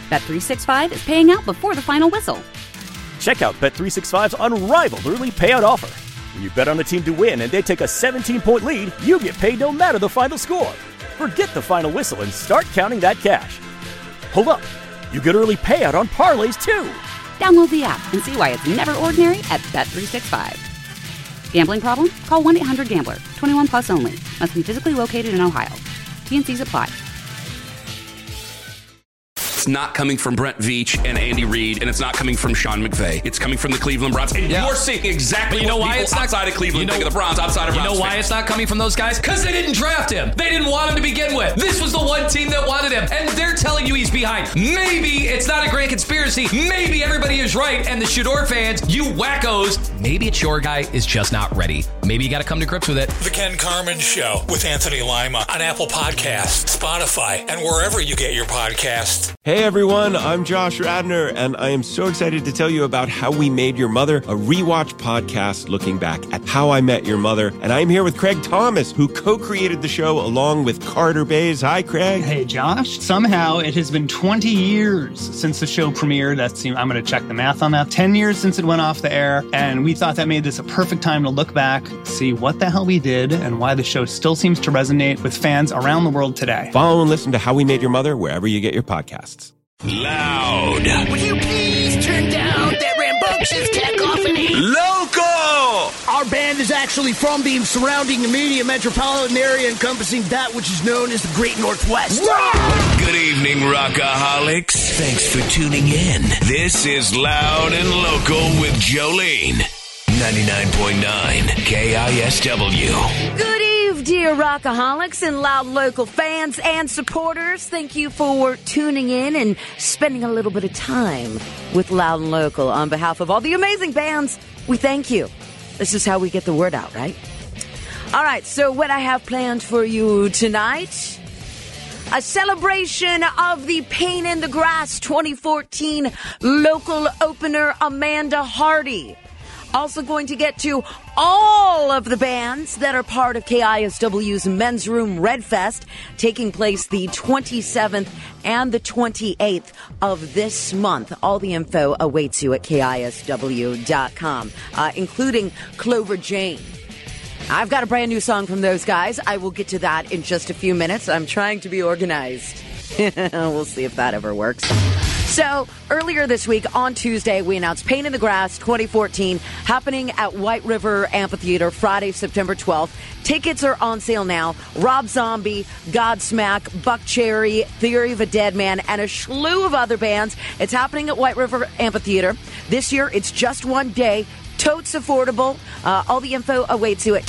Bet365 is paying out before the final whistle. Check out Bet365's unrivaled early payout offer. When you bet on a team to win and they take a 17-point lead, you get paid no matter the final score. Forget the final whistle and start counting that cash. Hold up. You get early payout on parlays, too. Download the app and see why it's never ordinary at Bet365. Gambling problem? Call 1-800-GAMBLER. 21 plus only. Must be physically located in Ohio. T&Cs apply. It's not coming from Brent Veach and Andy Reid, and it's not coming from Sean McVay. It's coming from the Cleveland Browns. And you're seeing exactly what people outside of Cleveland think of the Browns, outside of Browns. You know why it's not coming from those guys? Because they didn't draft him. They didn't want him to begin with. This was the one team that wanted him, and they're telling you he's behind. Maybe it's not a grand conspiracy. Maybe everybody is right, and the Shador fans, you wackos, maybe it's your guy is just not ready. Maybe you got to come to grips with it. The Ken Carman Show with Anthony Lima on Apple Podcasts, Spotify, and wherever you get your podcasts. Hey everyone, I'm Josh Radnor, and I am so excited to tell you about How We Made Your Mother, a rewatch podcast looking back at How I Met Your Mother. And I'm here with Craig Thomas, who co-created the show along with Carter Bays. Hi, Craig. Hey, Josh. Somehow it has been 20 years since the show premiered. I'm going to check the math on that. 10 years since it went off the air, and we thought that made this a perfect time to look back, see what the hell we did, and why the show still seems to resonate with fans around the world today. Follow and listen to How We Made Your Mother wherever you get your podcasts. Loud. Will you please turn down that rambunctious cacophony? Local. Our band is actually from the surrounding immediate metropolitan area encompassing that which is known as the Great Northwest. Good evening, rockaholics. Thanks for tuning in. This is Loud and Local with Jolene. 99.9 KISW. Good eve, dear rockaholics and Loud Local fans and supporters. Thank you for tuning in and spending a little bit of time with Loud and Local. On behalf of all the amazing bands, we thank you. This is how we get the word out, right? All right, so what I have planned for you tonight, a celebration of the Pain in the Grass 2014 local opener, Amanda Hardy. Also going to get to all of the bands that are part of KISW's Men's Room Red Fest, taking place the 27th and the 28th of this month. All the info awaits you at KISW.com, including Clover Jane. I've got a brand new song from those guys. I will get to that in just a few minutes. I'm trying to be organized. We'll see if that ever works. So, earlier this week, on Tuesday, we announced Pain in the Grass 2014 happening at White River Amphitheater Friday, September 12th. Tickets are on sale now. Rob Zombie, Godsmack, Buckcherry, Theory of a Dead Man, and a slew of other bands. It's happening at White River Amphitheater. This year, it's just one day. Totes affordable. All the info awaits you at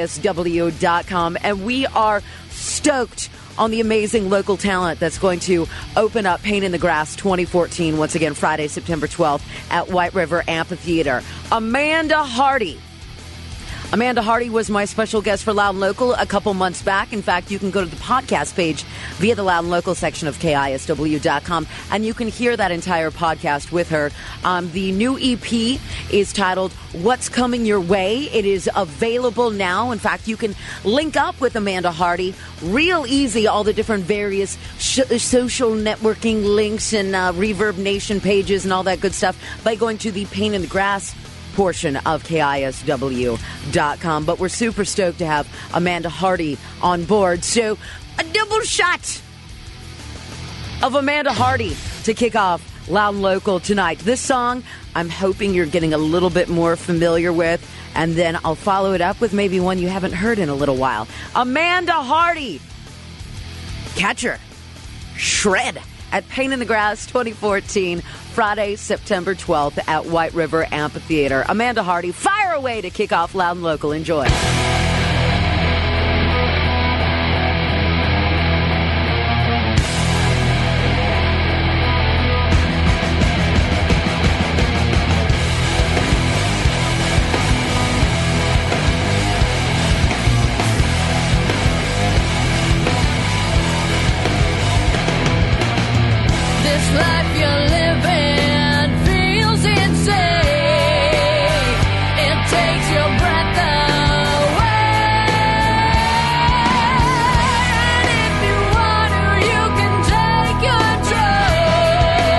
KISW.com. And we are stoked on the amazing local talent that's going to open up Pain in the Grass 2014, once again, Friday, September 12th at White River Amphitheater. Amanda Hardy. Amanda Hardy was my special guest for Loud and Local a couple months back. In fact, you can go to the podcast page via the Loud and Local section of KISW.com, and you can hear that entire podcast with her. The new EP is titled What's Coming Your Way. It is available now. In fact, you can link up with Amanda Hardy real easy, all the different various social networking links and Reverb Nation pages and all that good stuff by going to the Pain in the Grass portion of KISW.com. But we're super stoked to have Amanda Hardy on board. So a double shot of Amanda Hardy to kick off Loud and Local tonight. This song, I'm hoping you're getting a little bit more familiar with, and then I'll follow it up with maybe one you haven't heard in a little while. Amanda Hardy. Catch her. Shred at Pain in the Grass 2014, Friday, September 12th at White River Amphitheater. Amanda Hardy, fire away to kick off Loud and Local. Enjoy. Life you're living feels insane. It takes your breath away. And if you want to, you can take control.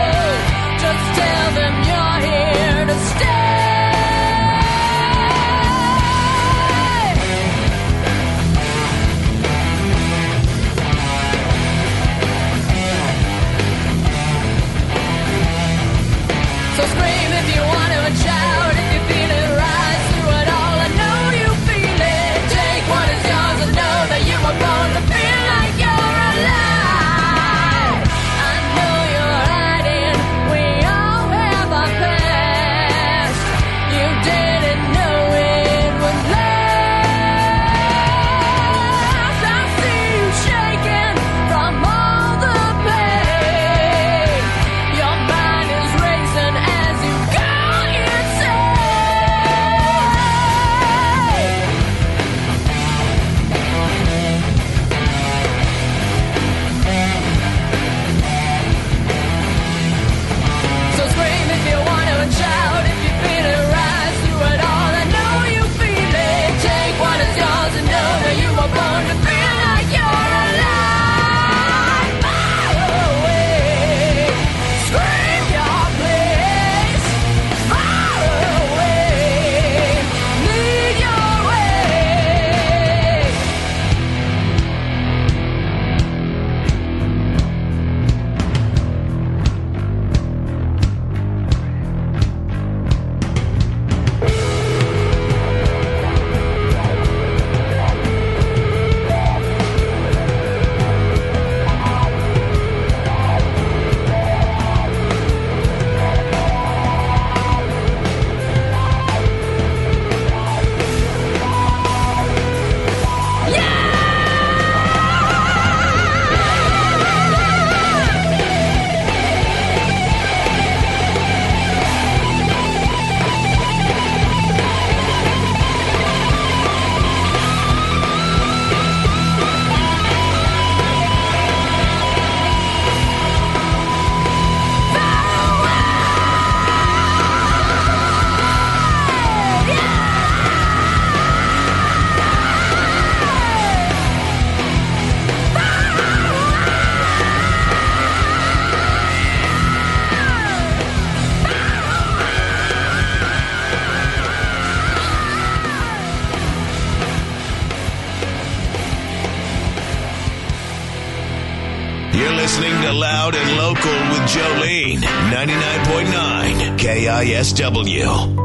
listening to Loud and Local with Jolene, 99.9 KISW.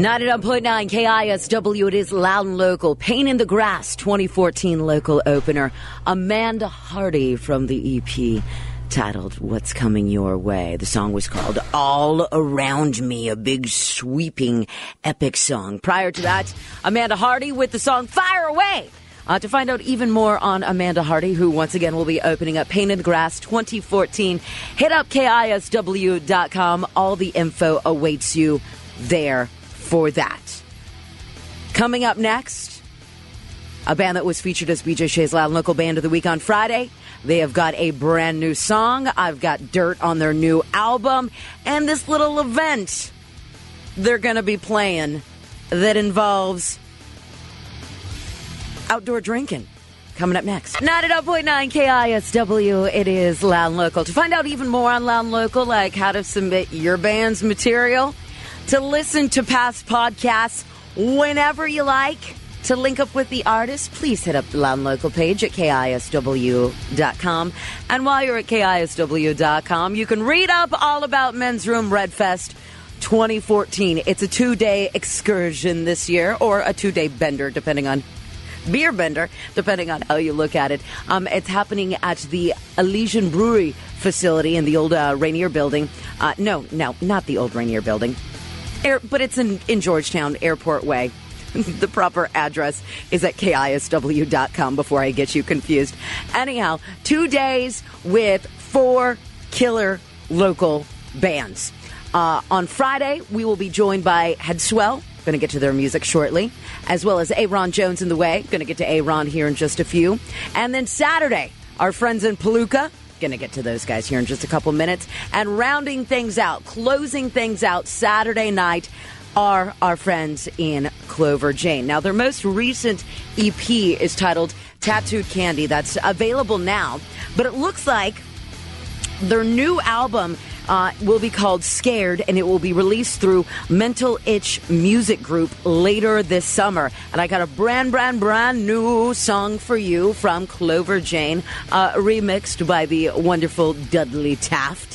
99.9 KISW, it is Loud and Local. Pain in the Grass 2014 local opener. Amanda Hardy from the EP titled What's Coming Your Way. The song was called All Around Me, a big sweeping epic song. Prior to that, Amanda Hardy with the song Fire Away. To find out even more on Amanda Hardy, who once again will be opening up Pain in the Grass 2014, hit up KISW.com. All the info awaits you there for that. Coming up next, a band that was featured as BJ Shea's Loud and Local Band of the Week on Friday. They have got a brand new song. I've got dirt on their new album. And this little event they're going to be playing that involves outdoor drinking. Coming up next. 99.9 KISW, it is Loud and Local. To find out even more on Loud and Local, like how to submit your band's material, to listen to past podcasts whenever you like, to link up with the artist, please hit up the Loud and Local page at KISW.com. And while you're at KISW.com, you can read up all about Men's Room Red Fest 2014. It's a 2-day excursion this year, or a 2-day bender, depending on beer bender, depending on how you look at it. It's happening at the Elysian Brewery facility in the old Rainier building. No, not the old Rainier building. But it's in Georgetown, Airport Way. The proper address is at KISW.com before I get you confused. Anyhow, 2 days with 4 killer local bands. On Friday, we will be joined by Headswell. Going to get to their music shortly. As well as Aaron Jones in the Way. Going to get to Aaron here in just a few. And then Saturday, our friends in Palooka. Going to get to those guys here in just a couple minutes. And rounding things out, closing things out Saturday night are our friends in Clover Jane. Now, their most recent EP is titled Tattooed Candy. That's available now. But it looks like their new album will be called Scared, and it will be released through Mental Itch Music Group later this summer. And I got a brand new song for you from Clover Jane, remixed by the wonderful Dudley Taft.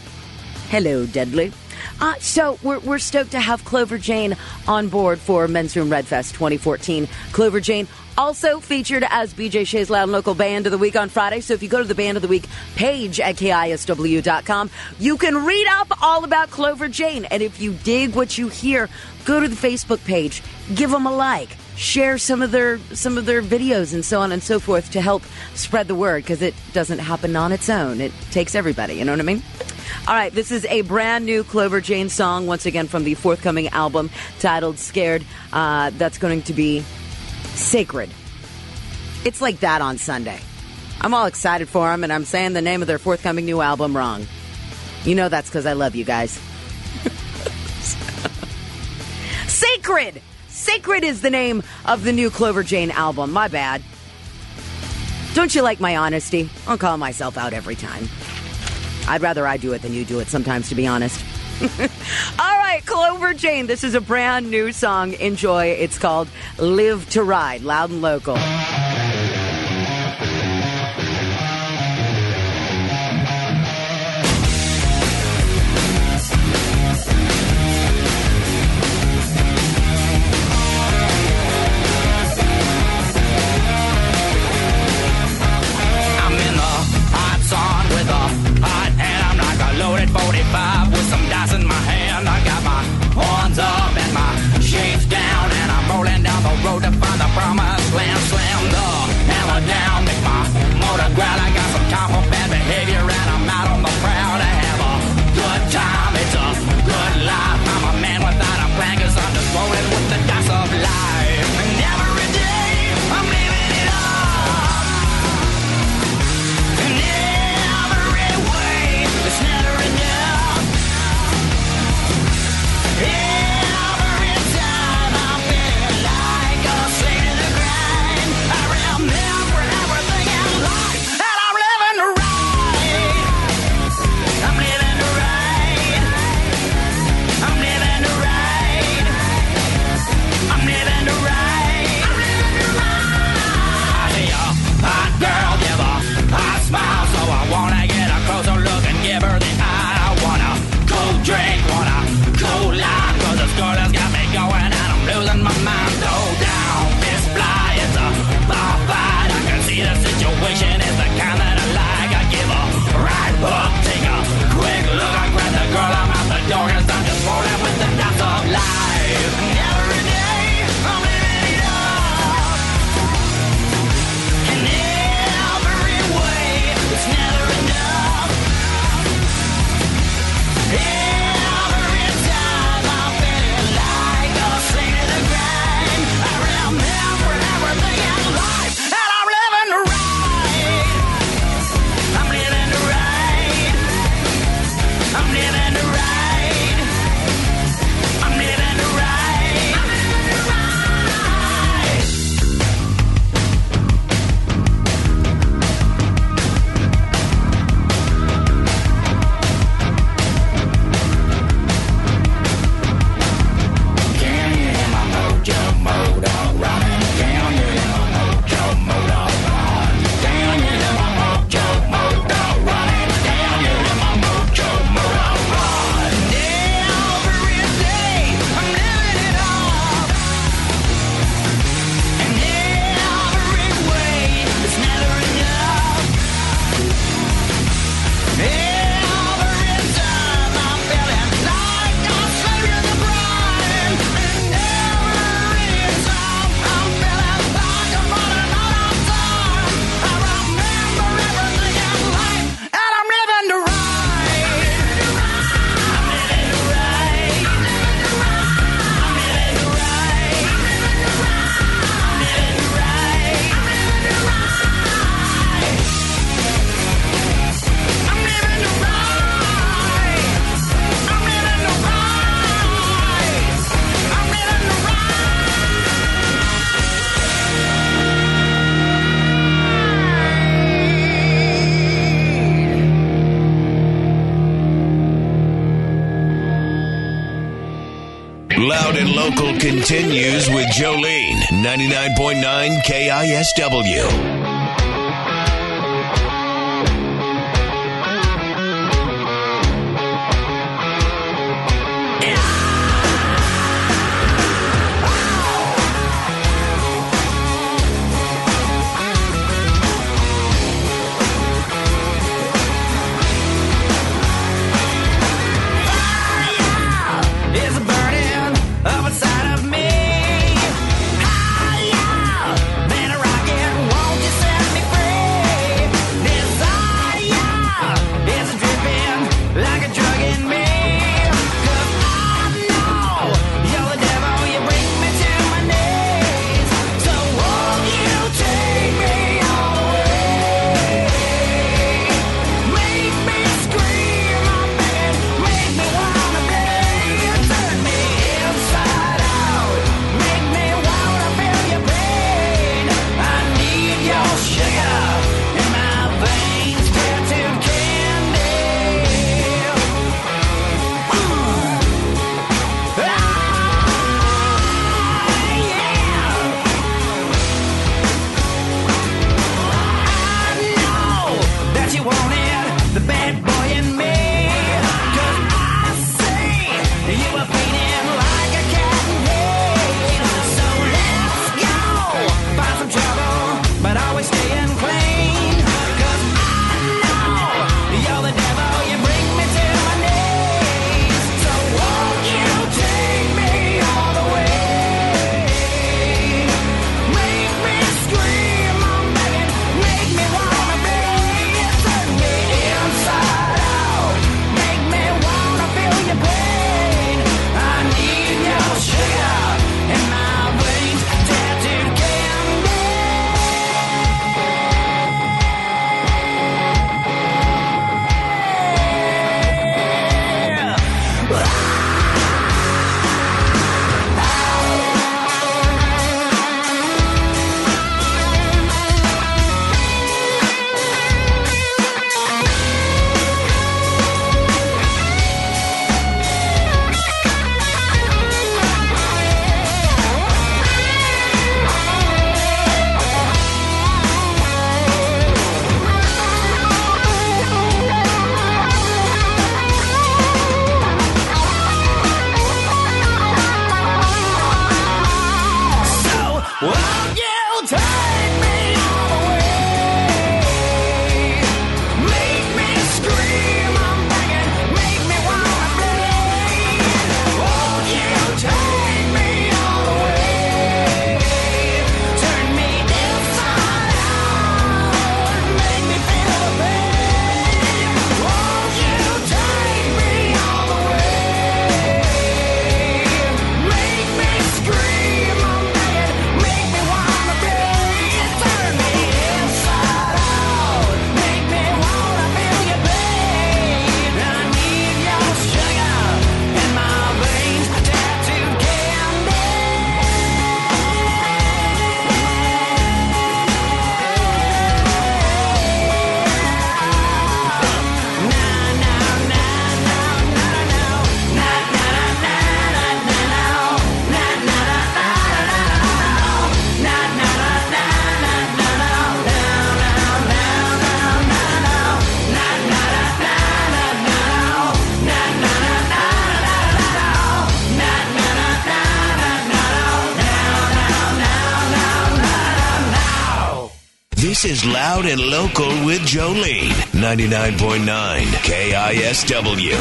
Hello, Dudley. So we're stoked to have Clover Jane on board for Men's Room Red Fest 2014. Clover Jane also featured as BJ Shea's Loud and Local Band of the Week on Friday. So if you go to the Band of the Week page at KISW.com, you can read up all about Clover Jane. And if you dig what you hear, go to the Facebook page, give them a like, share some of their videos and so on and so forth to help spread the word, because it doesn't happen on its own. It takes everybody, you know what I mean? All right, this is a brand new Clover Jane song, once again from the forthcoming album titled Scared. That's going to be Sacred. It's like that on Sunday. I'm all excited for them, and I'm saying the name of their forthcoming new album wrong. You know that's because I love you guys. Sacred! Sacred is the name of the new Clover Jane album. My bad. Don't you like my honesty? I'll call myself out every time. I'd rather I do it than you do it sometimes, to be honest. All right, Clover Jane. This is a brand new song. Enjoy. It's called Live to Ride. Loud and Local. I'm in the hot sun with a hot hand. I'm like a loaded 45 with some dice in my hand. I got my horns up and my shades down, and I'm rolling down the road to find the promised land. Slam the Local continues with Jolene. 99.9 KISW. This is Loud and Local with Jolene. 99.9 KISW.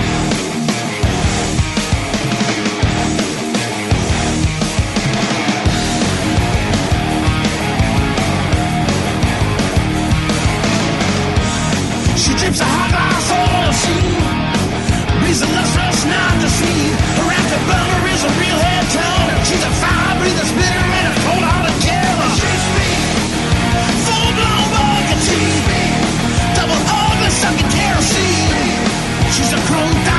She drips a hot glass on the scene. Reason lustrous, not deceived. Her afterburner is a real head turner. She's a fire breather, spitter, and a cold hearted killer. She's me, full blown burger TV, double ugly, sucking kerosene. She's a chrome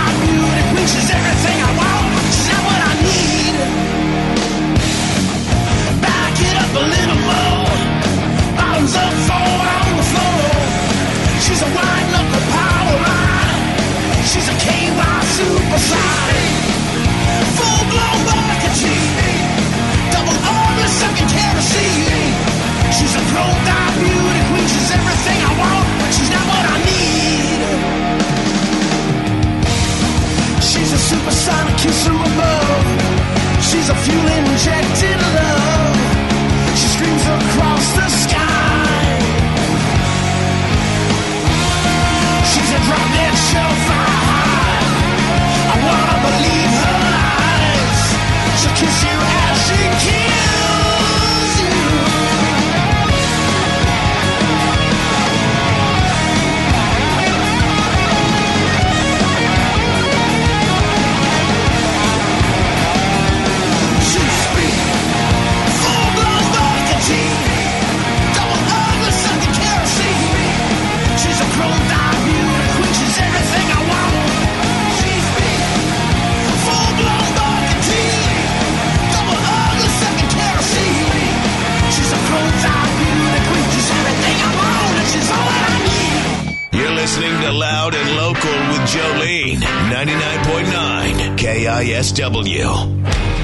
to Loud and Local with Jolene. 99.9 KISW.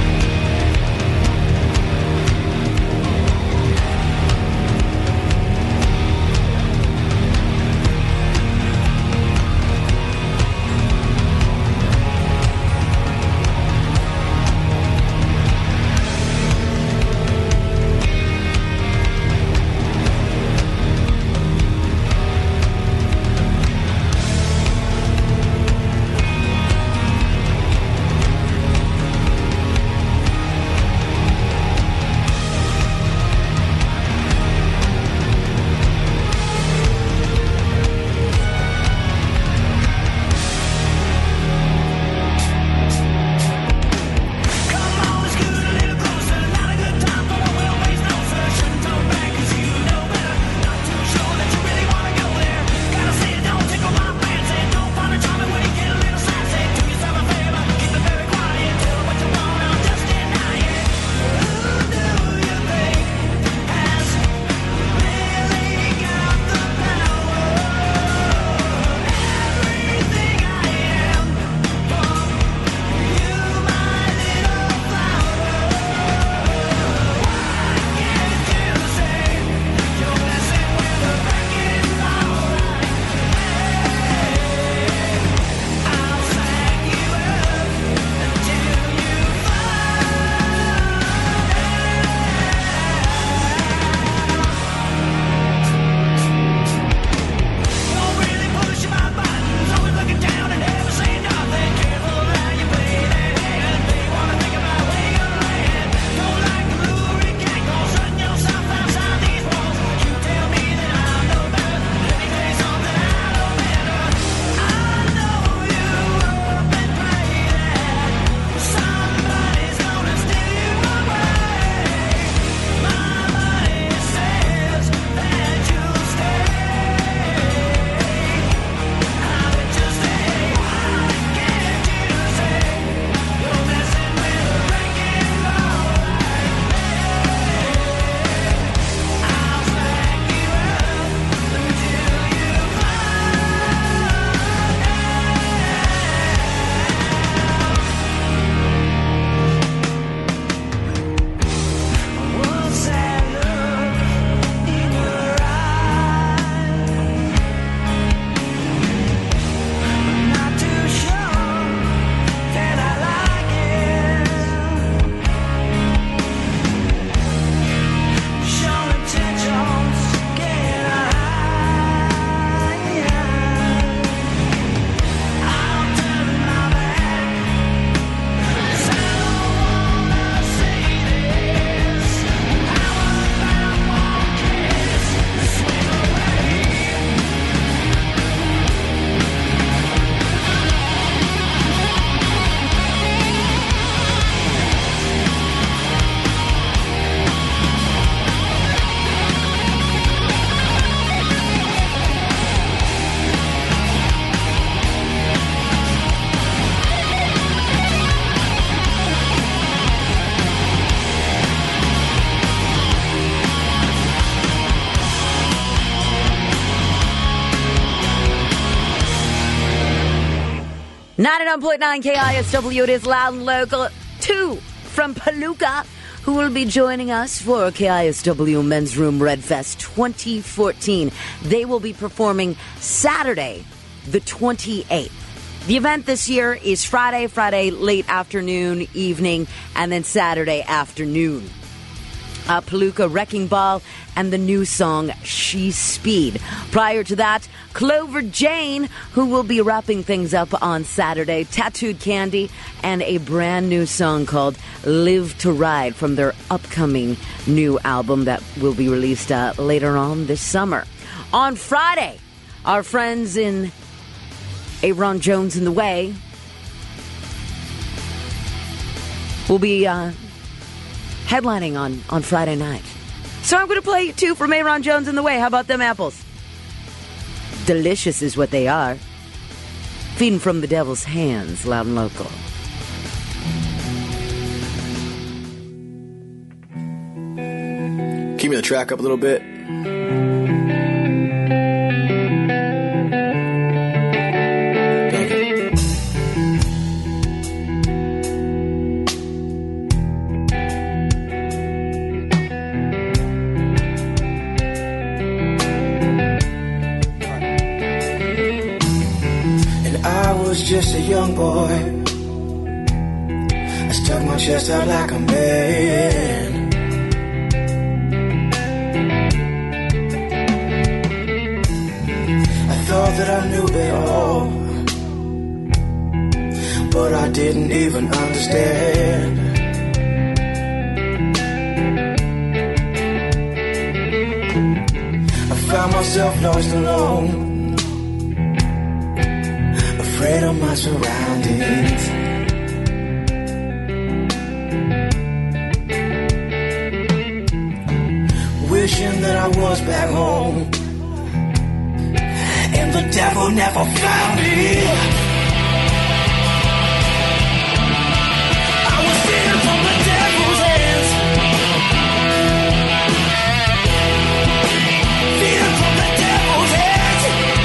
.9 KISW, it is Loud and Local. 2 from Palooka, who will be joining us for KISW Men's Room Red Fest 2014. They will be performing Saturday, the 28th. The event this year is Friday late afternoon, evening, and then Saturday afternoon. Palooka, Wrecking Ball, and the new song, She's Speed. Prior to that, Clover Jane, who will be wrapping things up on Saturday, Tattooed Candy, and a brand new song called Live to Ride from their upcoming new album that will be released later on this summer. On Friday, our friends in Aaron Jones in the Way will be headlining on Friday night. So I'm going to play 2 from Aaron Jones in the Way. How about them apples? Delicious is what they are. Feeding from the devil's hands, Loud and Local. Keep me the track up a little bit. was just a young boy. I stuck my chest out like a man. I thought that I knew it all, but I didn't even understand. I found myself lost alone, afraid of my surroundings. Wishing that I was back home, and the devil never found me. I was stealing from the devil's hands, stealing from the devil's hands,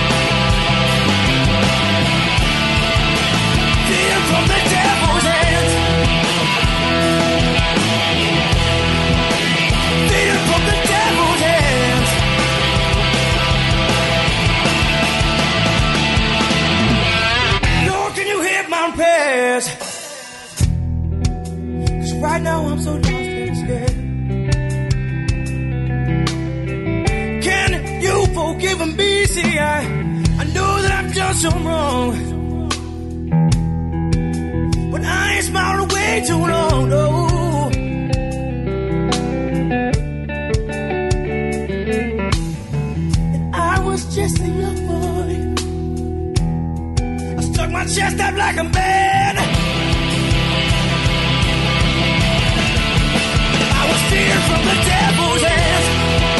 stealing from the devil's hands, stealing from the devil's hands. Lord, can you hear my prayers? 'Cause right now I'm so lost and scared. Can you forgive me? See, I know that I've done some wrong, but I ain't smiled away too long, no. And I was just a young boy. I stuck my chest out like a man. I was stealing from the devil's hands,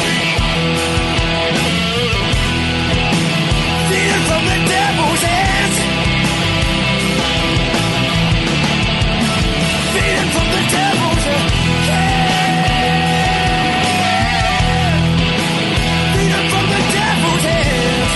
stealing from the devil's hands, stealing from the devil's hands, stealing from the devil's hands.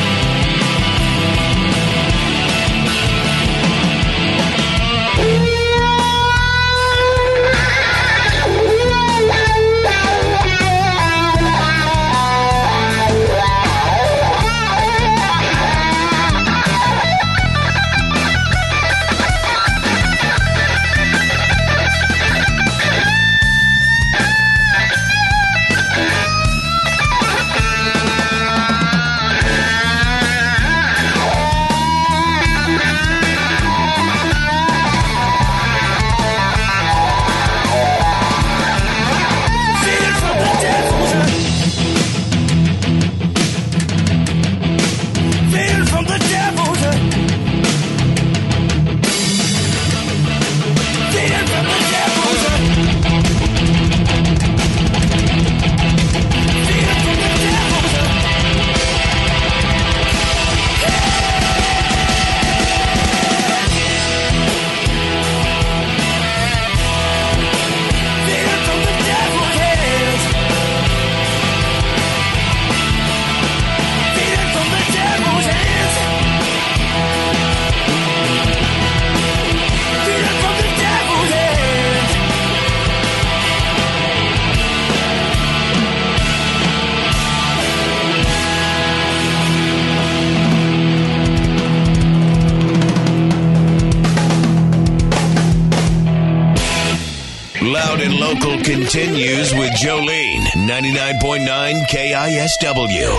Loud and Local continues with Jolene, 99.9 KISW.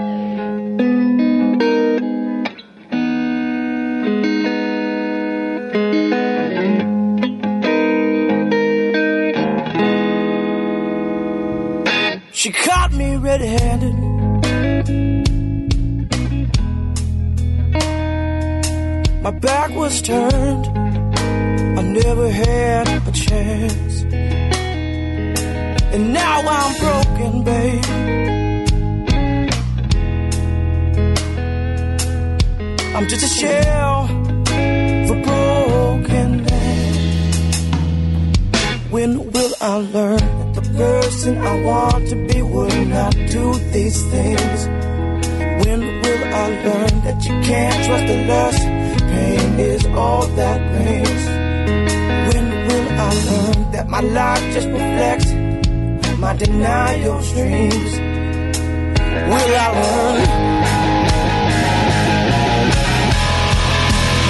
She caught me red-handed. My back was turned. I never had a chance. And now I'm broken, babe. I'm just a shell of a broken man. When will I learn that the person I want to be would not do these things? When will I learn that you can't trust the lust? Pain is all that pains. When will I learn that my life just reflects my denial dreams? Will I learn?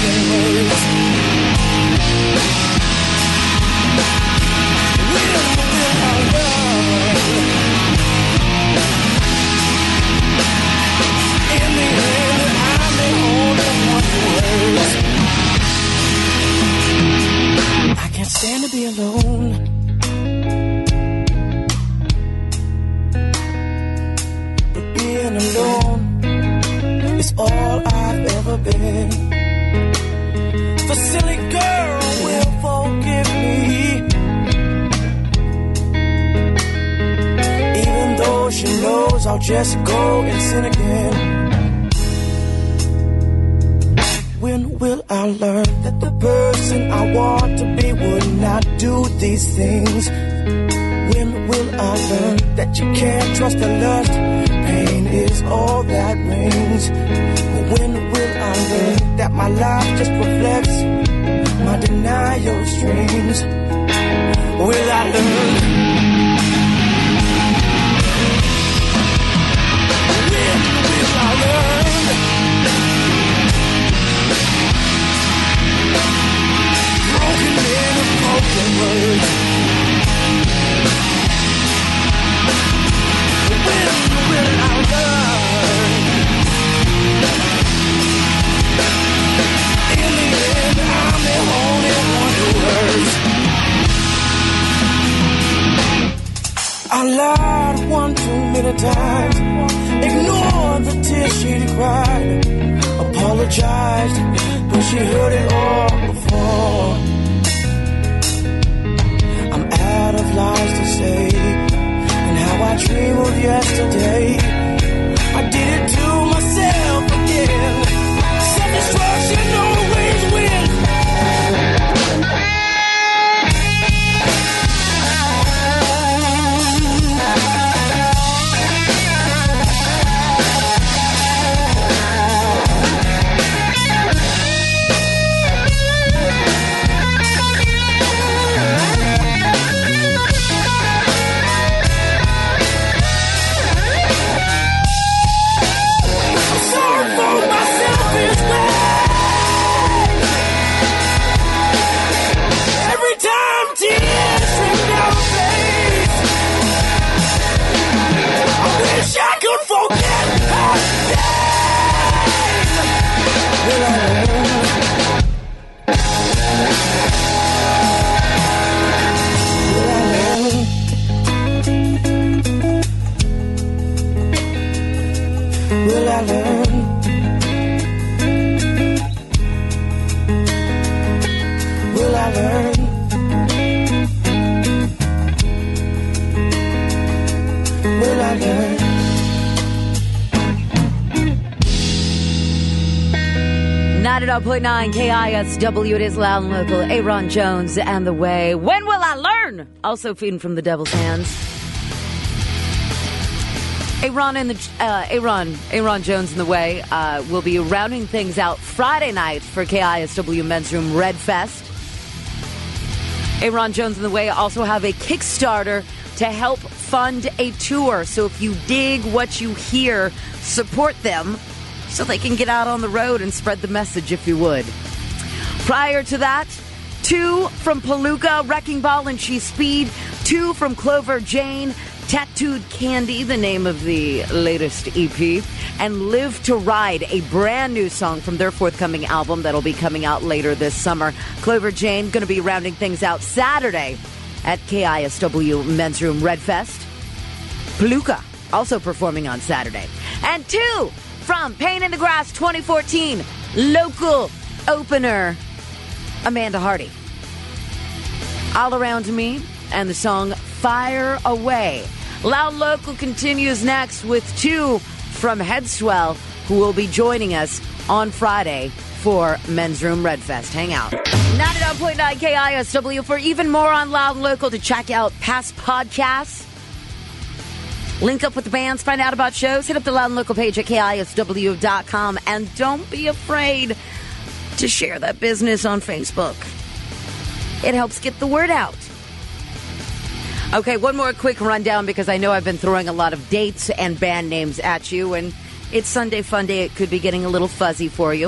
broken words. When will I learn? In the end, I'm the only one who hurts. I can't stand to be alone. But being alone is all I've ever been. The silly girl will forgive me, even though she knows I'll just go and sin again. When will I learn that the person I want to be would not do these things? When will I learn that you can't trust the lust? Pain is all that rings. When will I learn that my life just reflects my denial streams? Will I learn? When will I learn? Broken men and broken words. When will I learn? In the end, I'm the only one who hurts. I lied one too many times, ignored the tears she cried, apologized, but she heard it all before. I'm out of lies to say, and how I dream of yesterday. I did it to myself again. Self-destruction always wins. .9 KISW, it is Loud and Local. Aaron Jones and The Way. When will I learn? Also feeding from the devil's hands. Aaron Jones and The Way will be rounding things out Friday night for KISW Men's Room Red Fest. Aaron Jones and The Way also have a Kickstarter to help fund a tour. So if you dig what you hear, support them so they can get out on the road and spread the message, if you would. Prior to that, 2 from Palooka, Wrecking Ball and She Speed, 2 from Clover Jane, Tattooed Candy, the name of the latest EP, and Live to Ride, a brand new song from their forthcoming album that'll be coming out later this summer. Clover Jane going to be rounding things out Saturday at KISW Men's Room Red Fest. Palooka also performing on Saturday. And 2 from Pain in the Grass 2014, local opener, Amanda Hardy. All Around Me and the song Fire Away. Loud Local continues next with 2 from Headswell, who will be joining us on Friday for Men's Room Red Fest. Hang out. 99.9 KISW for even more on Loud and Local. To check out past podcasts, link up with the bands, find out about shows, hit up the Loud and Local page at KISW.com. And don't be afraid to share that business on Facebook. It helps get the word out. Okay, one more quick rundown because I know I've been throwing a lot of dates and band names at you, and it's Sunday Fun Day. It could be getting a little fuzzy for you.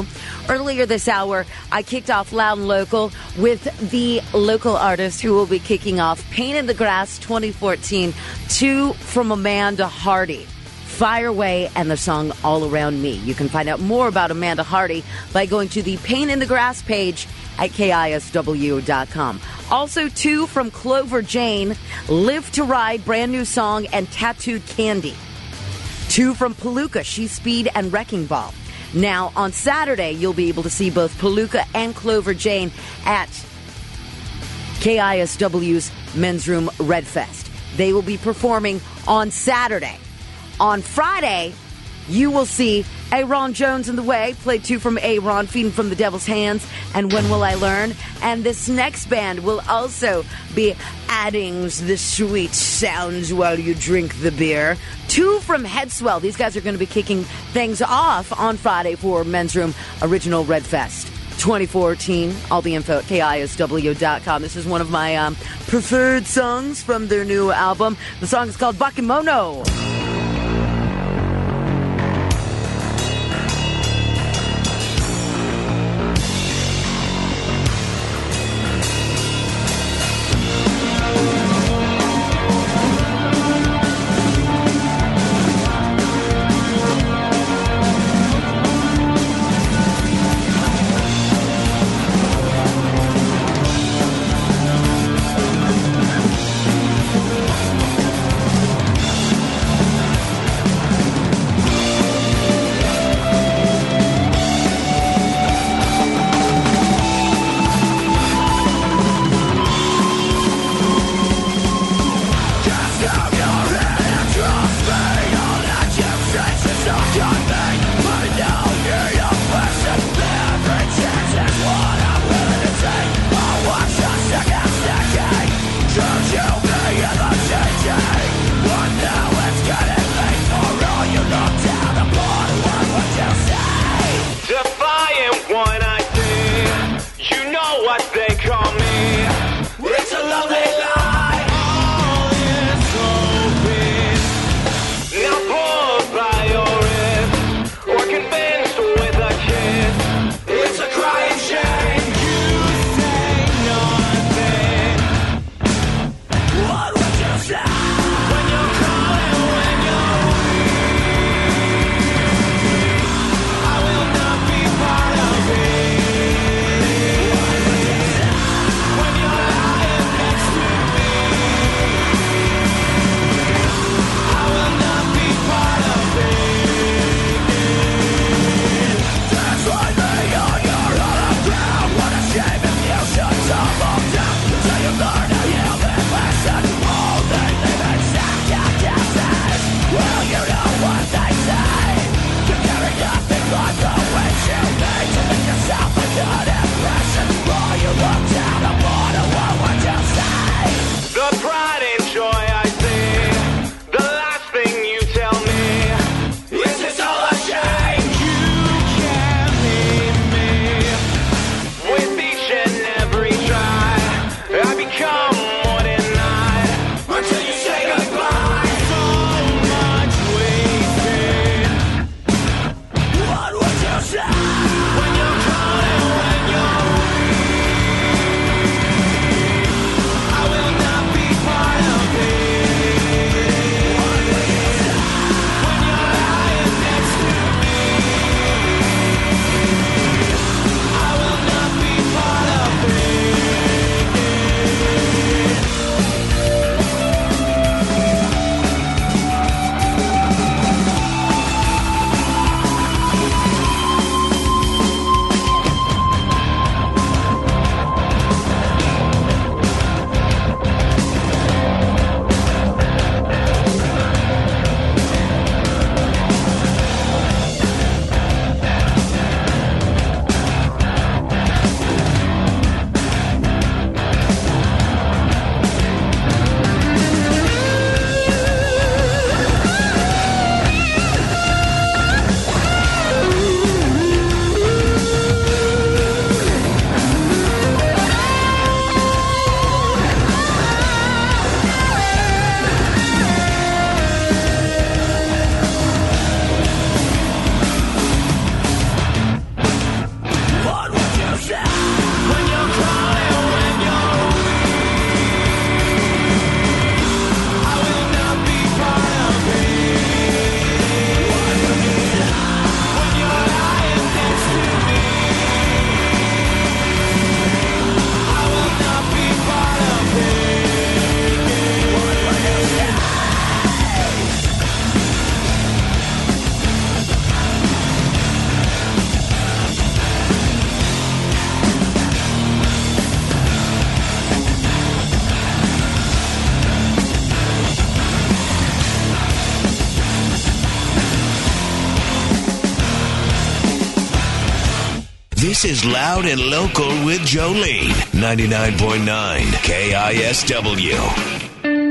Earlier this hour, I kicked off Loud and Local with the local artist who will be kicking off Pain in the Grass 2014, 2 from Amanda Hardy. Fire Away and the song All Around Me. You can find out more about Amanda Hardy by going to the Pain in the Grass page at KISW.com. Also, 2 from Clover Jane, Live to Ride, brand new song, and Tattooed Candy. 2 from Palooka, She's Speed and Wrecking Ball. Now, on Saturday, you'll be able to see both Palooka and Clover Jane at KISW's Men's Room Red Fest. They will be performing on Saturday. On Friday, you will see Aaron Jones in the Way, play 2 from Aaron, Feeding from the Devil's Hands, and When Will I Learn? And this next band will also be adding the sweet sounds while you drink the beer. 2 from Headswell. These guys are going to be kicking things off on Friday for Men's Room Original Red Fest 2014. All the info at KISW.com. This is one of my preferred songs from their new album. The song is called Bakemono. This is Loud and Local with Jolene. 99.9 KISW.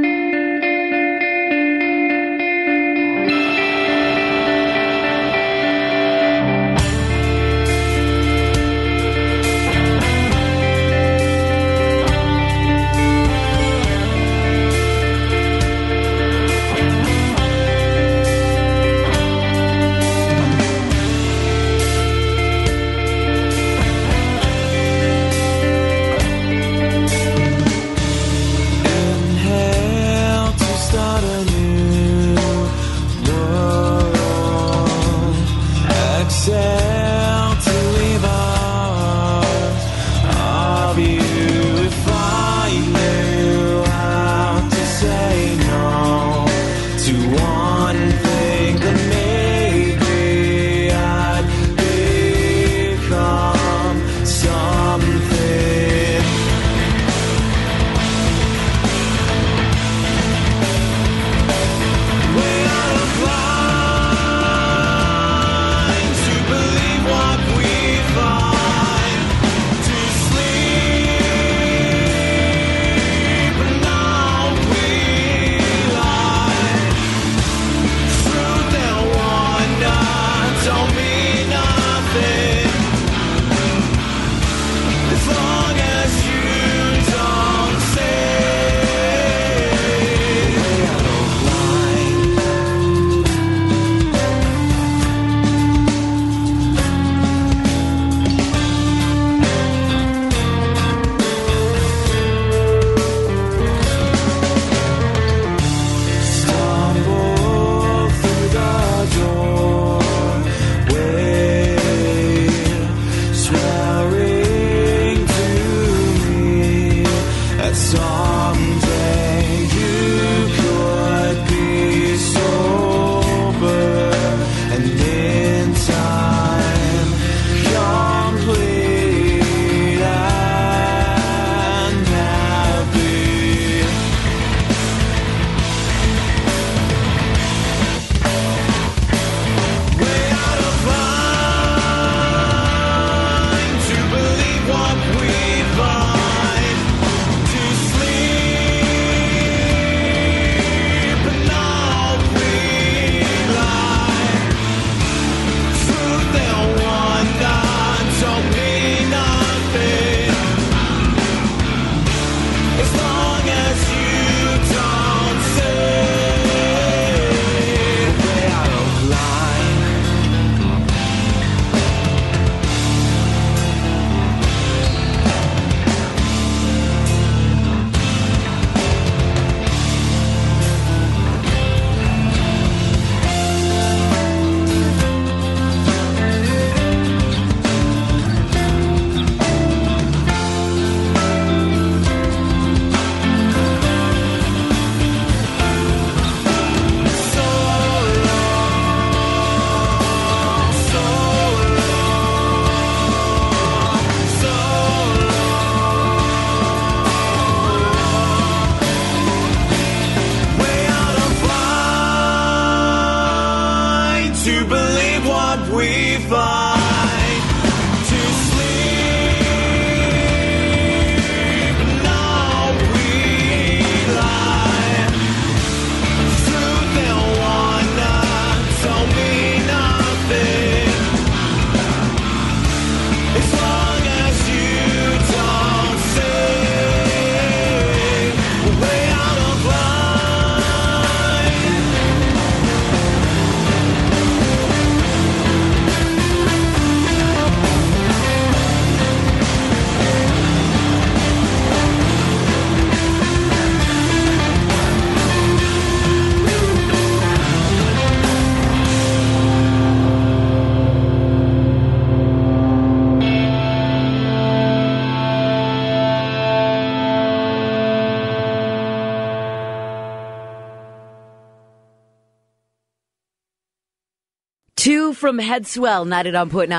Two from Headswell, 99.9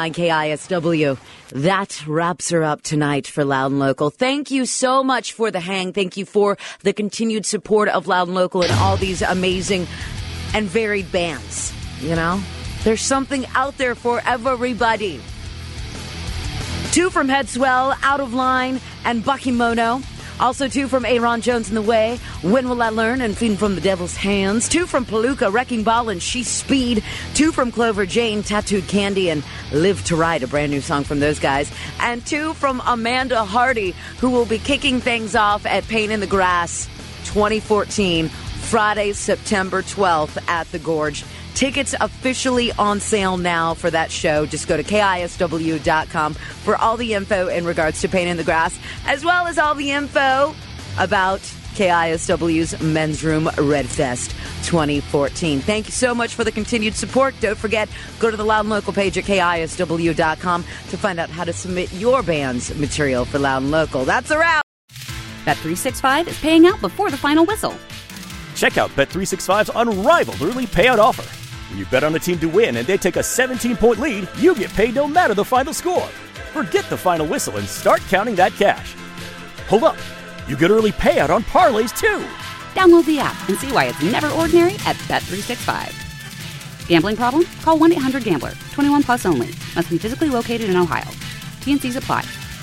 KISW. That wraps her up tonight for Loud and Local. Thank you so much for the hang. Thank you for the continued support of Loud and Local and all these amazing and varied bands. You know, there's something out there for everybody. 2 from Headswell, Out of Line, and Bakimono. Also 2 from Aaron Jones in the Way, When Will I Learn, and Feeding from the Devil's Hands. 2 from Palooka, Wrecking Ball, and She's Speed. 2 from Clover Jane, Tattooed Candy, and Live to Ride, a brand new song from those guys. And 2 from Amanda Hardy, who will be kicking things off at Pain in the Grass 2014, Friday, September 12th at the Gorge. Tickets officially on sale now for that show. Just go to KISW.com for all the info in regards to Pain in the Grass, as well as all the info about KISW's Men's Room Red Fest 2014. Thank you so much for the continued support. Don't forget, go to the Loud and Local page at KISW.com to find out how to submit your band's material for Loud and Local. That's a wrap. Bet365 is paying out before the final whistle. Check out Bet365's unrivaled early payout offer. When you bet on a team to win and they take a 17-point lead, you get paid no matter the final score. Forget the final whistle and start counting that cash. Hold up. You get early payout on parlays, too. Download the app and see why it's never ordinary at Bet365. Gambling problem? Call 1-800-GAMBLER. 21 plus only. Must be physically located in Ohio. T&Cs apply.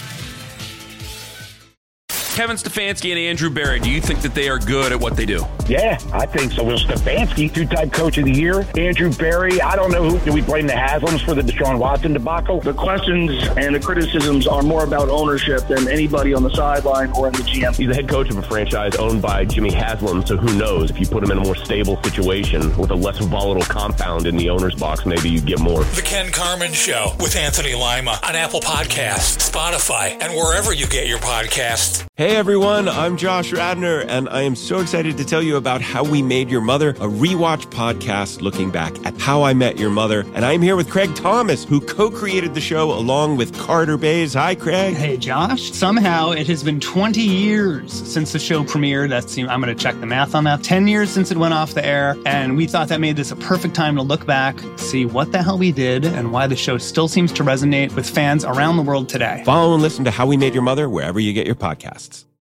Kevin Stefanski and Andrew Berry, do you think that they are good at what they do? Yeah, I think so. Will Stefanski, 2-time coach of the year. Andrew Berry, I don't know who. Do we blame the Haslams for the Deshaun Watson debacle? The questions and the criticisms are more about ownership than anybody on the sideline or in the GM. He's the head coach of a franchise owned by Jimmy Haslam, so who knows? If you put him in a more stable situation with a less volatile compound in the owner's box, maybe you get more. The Ken Carman Show with Anthony Lima on Apple Podcasts, Spotify, and wherever you get your podcasts. Hey everyone, I'm Josh Radner, and I am so excited to tell you about How We Made Your Mother, a rewatch podcast looking back at How I Met Your Mother. And I'm here with Craig Thomas, who co-created the show along with Carter Bays. Hi, Craig. Hey, Josh. Somehow it has been 20 years since the show premiered. I'm going to check the math on that. 10 years since it went off the air, and we thought that made this a perfect time to look back, see what the hell we did, and why the show still seems to resonate with fans around the world today. Follow and listen to How We Made Your Mother wherever you get your podcasts.